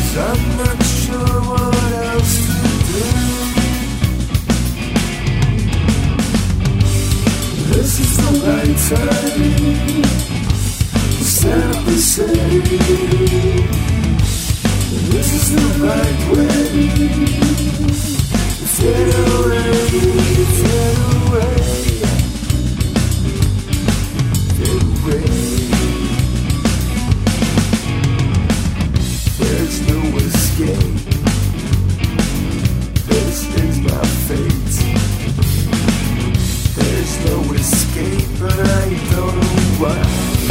I'm not sure what else to do. This is the right time to stand up and say, this is the right way. Fade away, fade away, fade away. There's no escape. This is my fate. There's no escape, but I don't know why.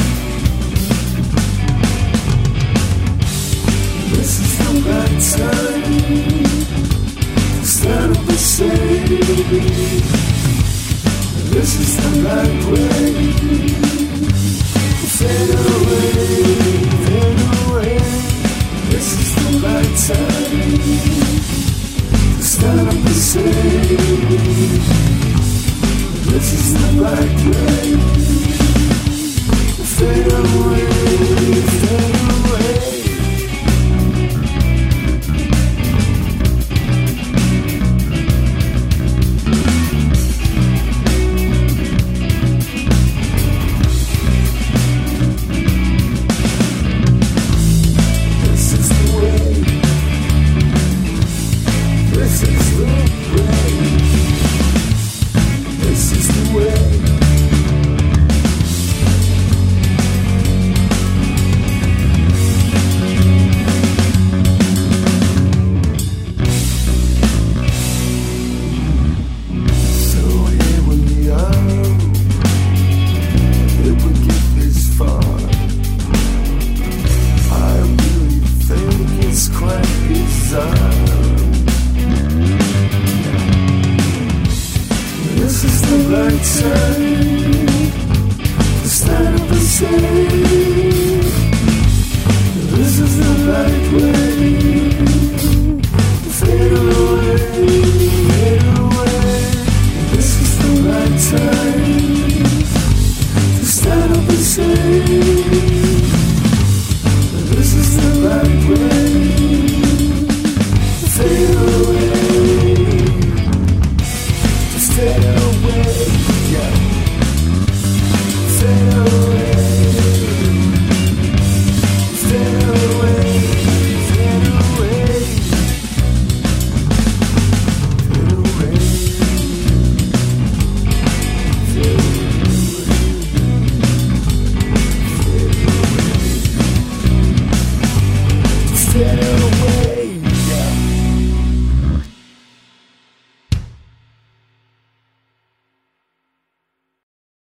This is the right time to stand up and say, this is the right way. Fade away, fade away. This is the right time to stand up and say, this is the right way. Fade away, fade away. This is the right time to stand up and say, this is the right way.